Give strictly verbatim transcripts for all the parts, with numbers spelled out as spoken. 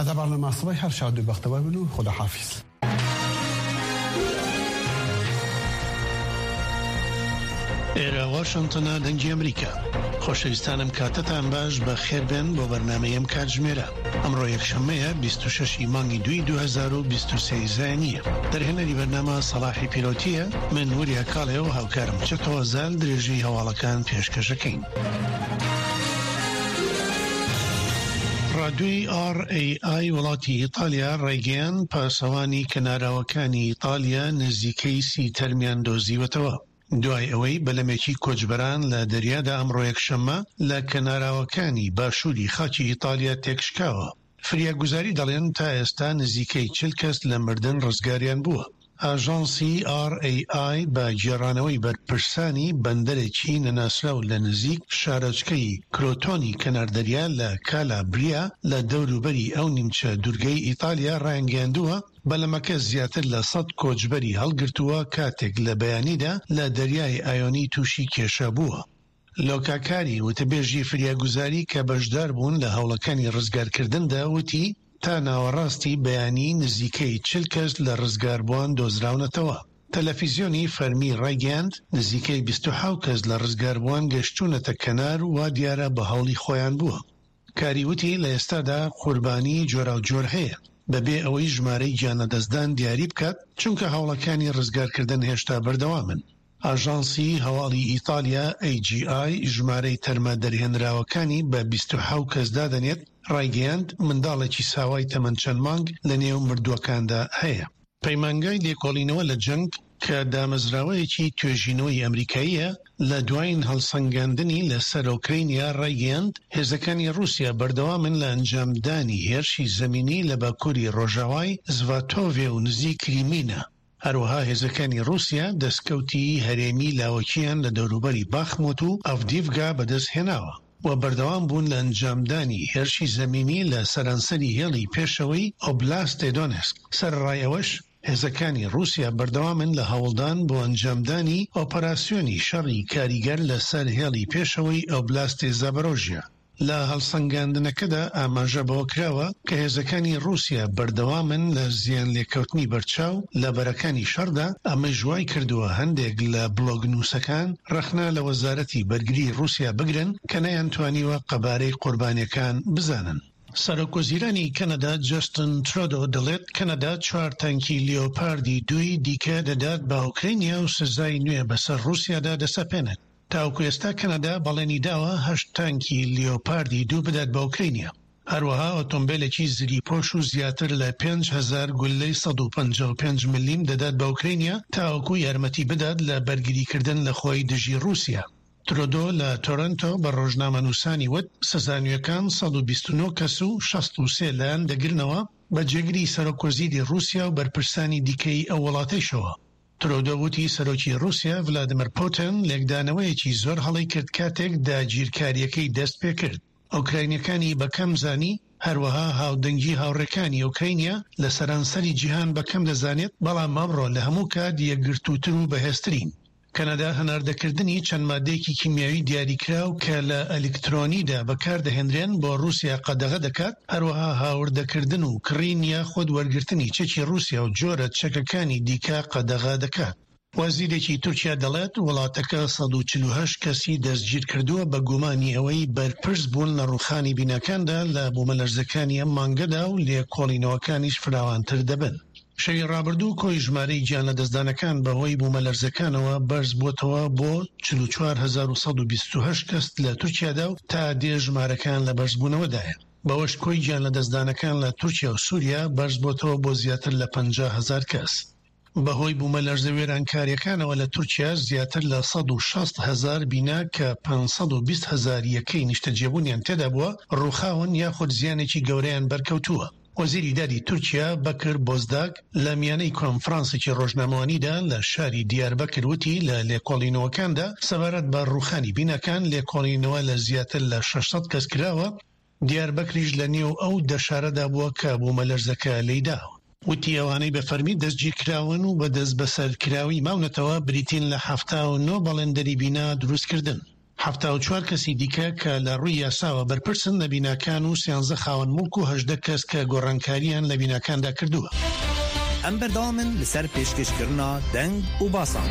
هذا برنامه صباح هر شاد و بختەوە بن و خداحافظ. ئێرە واشنتنە دەنگی ئەمریکا. خۆشەویستانم کاتتان باش بە خێربێن بۆ بەرنامەیەم کاتژمێرە. ئەمڕۆ یەکشەممەیە بیست و شەشی مانگی دوی دوو هەزار و بیست و سێ زانیە. دەرهێنەری بەرنامە سەلاحی پیرۆتیە، من وریە کاڵێ و هاوکارم چەتەوە زال درێژی هەواڵەکان پێشکەشەکەین. ڕادیۆی ئار ئێ ئای وڵاتی ئیتالیا ڕێگەیان پاسەوانی کەناراوەکانی ئیتالیا نزیکەی سی تەرمیان دۆزیوەتەوە. دوای ئەوەی بەلەمێکی کۆچبەران لە دەریادا ئەمڕۆ یەکشەممە لە کەناراوەکانی باشووری خاکی ئیتالیا تێکشکاوە. فریاگوزاری دەڵێن تا ئێستا نزیکەی چل کەس لە مردن ڕزگاریان بووە. ئاژانسی ئار ئێ ئای بە گێڕانەوەی بەرپرسانی بەندەرێکی نەناسراو لە نزیک شارۆچکەی کرۆتۆنی کەناردەریا لە کالابریا لە دەوروبەری ئەو نیمچە دوورگەی ئیتالیا ڕایانگەیاندووە بەلەمەکە زیاتر لە سەد کۆچبەری هەڵگرتووە کاتێک لە بەیانیدا لە دەریای ئایۆنی تووشی کێشە بووە. لۆکاکاری وتەبێژی فریاگوزاری کە بەشدار بوون لە هەوڵەکانی ڕزگارکردندا وتی تا ناوەڕاستی بەیانی نزیکەی چل کەس لە ڕزگاربووان دۆزراونەتەوە. تەلەڤیزیۆنی فەرمی ڕایگەاند نزیکەی بیست و حەوت کەس لە ڕزگاربووان گەشتوونەتە کەنار و وا دیارە بە هەوڵی خۆیان بووە. کاریوتی لە ئێستادا قوربانی جۆرا و جۆر هەیە بەبێ ئەوەی ژمارەی گیانەدەستدان دیاری بکات چونکە هەوڵەکانی ڕزگارکردن هێشتا بەردەوامن. ئاژانسی هەواڵی ئیتالیا ئێ جی ئای ژمارەی تەرمە دەرهێنراوەکانی بە بیست و حەوت کەس دادەنێت ڕایگەیاند منداڵێکی ساوای تەمەن چەند مانگ لە نێو مردووەکاندا هەیە. پەیمانگای لێکۆڵینەوە لە جەنگ کە دامەزراوەیەکی توێژینەوەی ئەمریکاییە لە دوایین هەڵسەنگاندنی لە سەر ئوکرینیا ڕایگەیاند هێزەکانی رووسیا بەردەوامن لە ئەنجامدانی هێرشی زەمینی لە باکووری ڕۆژاوای زڤاتۆڤێ و نزیک کریمینە. هەروەها هێزەکانی رووسیا دەستکەوتی هەرێمی لاوەکیان لە دەوروبەری باخموت و ئەڤدیڤگا بەدەست هێناوە و بەردەوام بوون لە ئەنجامدانی هێرشی زەمینی لە سەرانسەری هێڵی پێشەوەی ئۆبلاستێ دۆنێسک. سەرڕای ئەوەش هێزەکانی رووسیا بەردەوامن لە هەوڵدان بۆ ئەنجامدانی ئۆپەراسیۆنی شەڕی کاریگەر لەسەر هێڵی پێشەوەی ئۆبلاستێ زاپۆرۆژیا. لە هەڵسەنگاندنەکەدا ئاماژە بەوە کراوە کە هێزەکانی رووسیا بەردەوامن لە زیان لێکەوتنی بەرچاو لە بەرەکانی شەڕدا. ئەمە ژوای کردووە هەندێک لە بلۆگ نووسەکان ڕەخنا لە وەزارەتی بەرگری رووسیا بگرن کە نەیانتوانیوە قەبارەی قوربانیەکان بزانن. سەرۆکوەزیرانی کەنەدا جەستن ترۆدۆ دەڵێت کەنەدا چوار تانکی لیۆپاردی دوی دیکە دەدات بە ئوکرینیا و سزای نوێ بەسەر رووسیادا دەسەپێنێت. تاوەکو ئێستا کەنەدا بەڵێنی داوە هەشت تانکی لیۆپاردی دوو بدات بە ئوکرینیا. هەروەها ئۆتۆمبیلێکی زریپۆش و زیاتر لە پێنج هەزار گولەی سەد و پەنجا و پێنج ملیم دەدات بە ئوکرینیا تاوەکو یارمەتی بدات لە بەرگریکردن لە خۆی دژی رووسیا. ترۆدۆ لە تۆرۆنتۆ بە ڕۆژنامەنووسانی وت سزانویەکان سەد و بیست و نۆ کەس و شەست و سێ لایەن دەگرنەوە بە جێگری سەرۆکوەزیری رووسیا و بەرپرسانی دیکەی ئەو وڵاتەیشەوە. ترۆدۆ وتی سەرۆکی رووسیا ڤلادیمیر پوتین لێکدانەوەیەکی زۆر هەڵی کرد کاتێک داگیرکاریەکەی دەست پێ کرد. ئۆکراینیەکانی بەکەم زانی هەروەها هاودەنگی هاوڕێکانی ئۆکراینیا لە سەرانسەری جیهان بەکەم دەزانێت بەڵام ئەمڕۆ لە هەموو کات یەکگرتووتر و بەهێزترین. کەنەدا هەناردەکردنی چەند مادەیەکی کیمیاوی دیاریکراو کە لە ئەلکترۆنیدا بەکاردەهێنرێن بۆ رووسیا قەدەغە دەکات. هەروەها هاوردەکردن و کڕین یاخود وەرگرتنی چەکی رووسیا و جۆرە چەکەکانی دیکە قەدەغە دەکات. وەزیرێکی تورکیا دەڵێت وڵاتەکە سەد و چل و هەشت کەسی دەستگیر کردووە بە گومانی ئەوەی بەرپرس بوون لە ڕووخانی بینەکاندا لە بوومەلەرزەکانی ئەم مانگەدا و لێکۆڵینەوەکانیش فراوانتر دەبن. شەوی ڕابردوو کۆی ژمارەی گیانەدەستدانەکان بەهۆی بوومەلەرزەکانەوە بەرز بووتەوە بۆ چل و چوار هەزار و سەد و بیست و هەشت کەس لە تورکیادا و تا دێ ژمارەکان لە بەرزبوونەوەدایە. بەوەش کۆی گیانەدەستدانەکان لە تورکیا و سووریا بەرز بووتەوە بۆ زیاتر لە پەنجا هەزار کەس. بەهۆی بوومەلەرزە وێرانکاریەکانەوە لە تورکیا زیاتر لە سەد و شەست هەزار بینا کە پانسەد و بیست هەزار یەکەی نیشتەجێبوونیان تێدا بووە ڕووخاون یاخود زیانێکی گەورەیان بەرکەوتووە. وەزیری دادی تورکیا بەکر بۆزداگ لە میانەی کۆنفرانسێکی ڕۆژنامەوانیدا لە شاری دیاربەکر وتی لە لێکۆڵینەوەکاندا سەبارەت بە ڕووخانی بینەکان لێکۆڵینەوە لە زیاتر لە شەشسەد کەس کراوە. دیاربەکریش لە نێو ئەو دەشارەدا بووە کە بوومەلەرزەکە لێیداوە. وتی ئەوانەی بە فەرمی دەستگیر کراون و بە دەست بەسەرکراوی ماونەتەوە بریتین لە هەفتا و نۆ بەڵێندەری بینا دروستکردن. هەفتە و چوار کەسی دیکە کە لە ڕووی یاساوە بەرپرسن لە بیناکان و سیانزە خاوەن مڵک و هەژدە کەس کە گۆڕانکاریان لە بیناکاندا کردووە. ئەم بەردەوامن لەسەر پێشکەشکردنا دەنگ و باسان.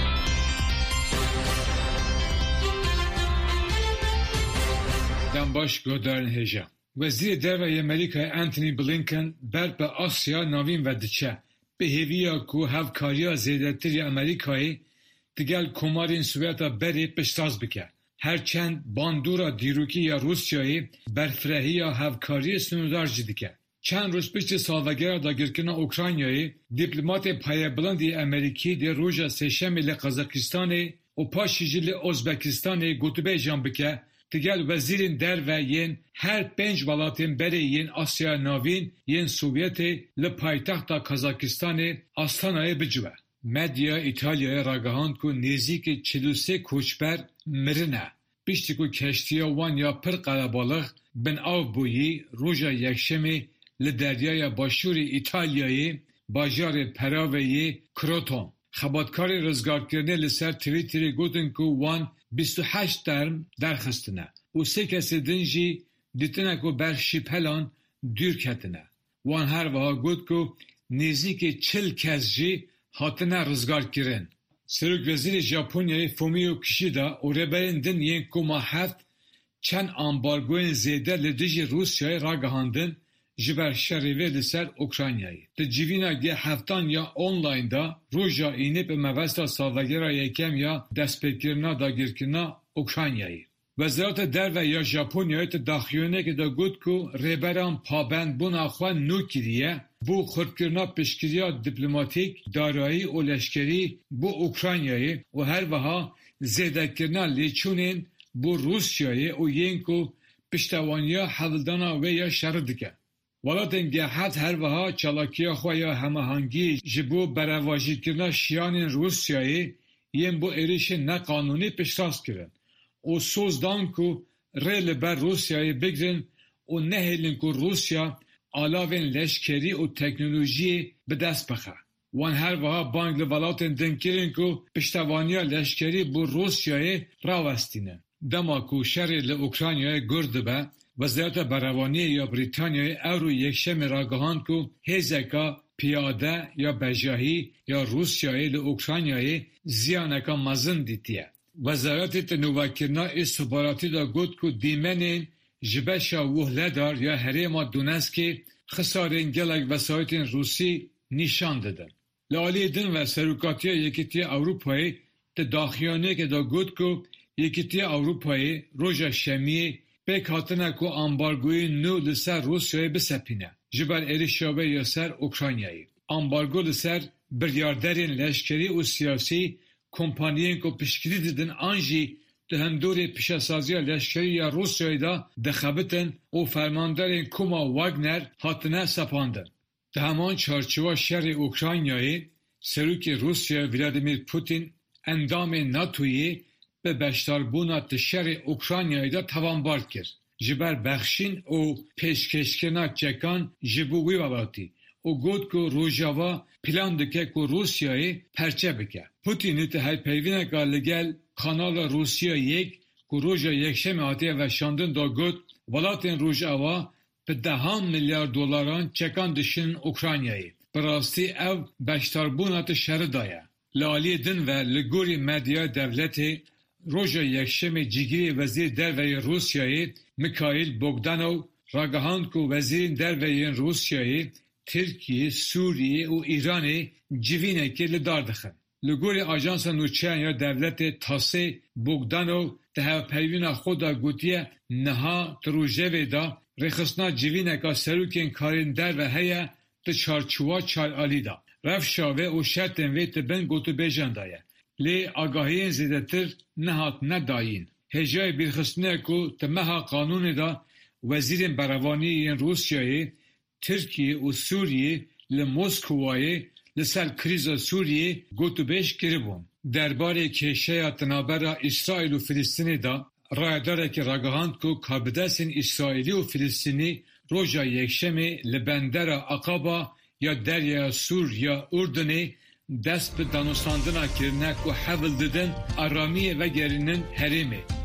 دەم باش گۆدارن هێژە. وەزیرە دەرەوەی ئەمریکای ئەنتۆنی بلینکن بەر بە ئاسیا ناوین və diçe bi hêviya ku hevkariya zêdetirî Amerîkayê digel komarên Swêta berê piştaz bike. Herçend bandora dîrokî ya Rusyayê berfirehiya hevkariyê snûdar jî dike. Çend roj piştî salvegera dagirkirina Ukraynayê, dîplomatê payebildî Amerîkî dê roja sêşemê li Qazakistanê û paşî jî li Ozbekistanê gotûbêjan bike digel wezîrên derve yên her pênc welatên berê yên Asya Navîn yên Sovyetê li paytexta Qazakistanê Astanayê bicive. Medya İtalya'ya ragihand ku nêzîkî çil û sê koçber mirine. Piştî ku keştiya wan ya pir qelebalix bin av bûyî roja yekşemê li deryaya başûrê İtalyayê bajarê Peraveyê Kroton. Xebatkarê rizgarkirinê li ser Twitterê gotin ku wan bîst û heşt term derxistine û sê kesê din jî dîtine ku ber şîpelan dûr ketine. Wan her wiha got ku nêzîkî çil kes jî hatine rizgarkirin. Serokvezîrê Japonyayê Fumio Kishida û rêberên din yên koma heft çend ambargoyên zêde li dijî Rusyayê ragihandin ji ber şerê wê li ser Ukraynayê. Di civîna gê heftan ya online da roja înê bi mevesta salvegera yekem ya destpêkirina dagirkirina Ukraynayê. Wezareta Derve ya Japonyayê ti daxuyanekê de got ku rêberan pabendbûna xwe nû kiriye bû xurtkirina piştgiriya dîplomatîk, darayî û leşkerî bû Ukraynayê û her wiha zêdekirina lêçûnên bû Rusyayê û yên ku piştevaniya hevildana wê ya şerê dike. Welatên G heft her wiha çalakiya xwe ya hemahangî ji bo berevajîkirina şiyanên Rusyayê yên bo êrişên neqanûnî piştaz kirin û soz dan ku rê li ber Rusyayê bigirin û nehêlin ku Rusya alavên leşkerî û teknolojiyê bi dest bixe. Wan her wiha bang li welatên din kirin ku piştevaniya leşkerî bû Rusyayê rawestînin. Dema ku şerê li Ukraynayê gur dibe, Wezareta Berevaniyê ya Brîtanyayê ew yekşemê ragihand ku hêzeka piyade ya bejahî ya Rusyayê li Ukraynayê ziyaneka mezin dîtiye. Wezaretê Tenûvekirina Îstihbaratî da got ku dîmenên ji beşa Wuhledar ya Herêma Donetskê xisarên gelek vesayetên Rusî nîşan didin. Li aliyê din ve Serokatiya Yekîtiya Ewropayê di daxuyanekê da got ku Yekîtiya Ewropayê roja şemiyê pêk hatine ku ambargoyê nû li ser Rusyayê bisepîne ji ber êrişa wê ya ser Ukraynayê. Ambargo li ser biryarderên leşkerî û siyasî kompaniyên ku piştgirî didin an jî di hemdorê pişesaziya leşkerî ya Rusyayê da dixebitin û fermanderên Kuma Wagner hatine sepandin. Di heman çarçova şerê Ukraynayê Serokê Rusya Vladimir Putin endamên NATOyê bi beşdarbûna ti şerê Ukraynayê da tawanbar kir ji ber bexşîn û pêşkêşkirina çekan ji bo wî welatî û got ku Rojava plan dike ku Rusyayê perçe bike. Putinê ti helpeyvîneka li gel kanala Rusya yek ku roja yekşemê hatiye veşandin da got welatên Rojava bi dehan milyar dolaran çekan dişinin Ukraynayê. Bi rastî ev beşdarbûna ti şerê da ye. Li aliyê din ve li gorî medyaya devletê roja yekşemê cîgirê Wezîrê Derveyê Rusyayê Mikhail Bogdanov ragihand ku wezîrên derve yên Rusyayê Tirkiye, Sûriye û Îranê civînekê li dar dixin. Li gorî Ajansa Nûçeyan ya Devletê Tasê Bogdanov di hevpeyvîna xwe da gotiye niha di rojevê da rêxistina civîneka serokên karên derve heye di çarçova çaralî da. Rewşa wê û şertên wê di bin gotûbêjan da ye. Lê agahiyên zêdetir nehat nedayîn. Hêjayê bîrxistinê ku di meha qanûnê da wezîrên berevaniyê yên Rusyayê Tirkiye û Sûriye li Moskowayê li ser krîza Sûriyê gotûbêj kiribûn. Derbarê kêşeya tinabera İsraîl û Filîstînê da rayedarekî ragihand ku kabidesên İsraîlî û Filîstînî roja yekşemê li bendera Aqaba ya deryaya Sûr ya Urdunê dest bi danûstandina kirine ku hevil didin aramiyê vegerînin herêmê.